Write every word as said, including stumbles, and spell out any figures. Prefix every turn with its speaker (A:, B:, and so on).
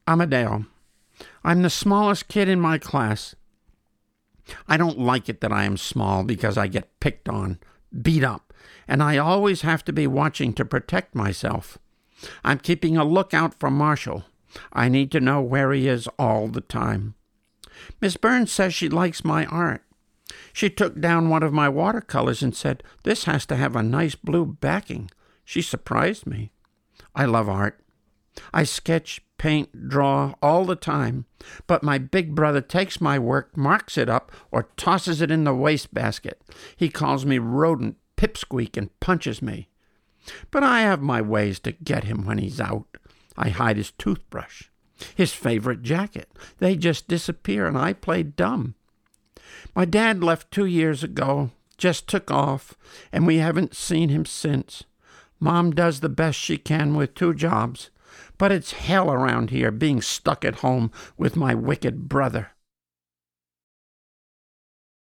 A: Amadeo. I'm the smallest kid in my class. I don't like it that I am small because I get picked on, beat up, and I always have to be watching to protect myself. I'm keeping a lookout for Marshall. I need to know where he is all the time. Miss Burns says she likes my art. She took down one of my watercolors and said, "This has to have a nice blue backing." She surprised me. I love art. I sketch, paint, draw all the time, but my big brother takes my work, marks it up, or tosses it in the wastebasket. He calls me rodent, pipsqueak, and punches me. But I have my ways to get him when he's out. I hide his toothbrush, his favorite jacket. They just disappear, and I play dumb. My dad left two years ago, just took off, and we haven't seen him since. Mom does the best she can with two jobs, but it's hell around here being stuck at home with my wicked brother.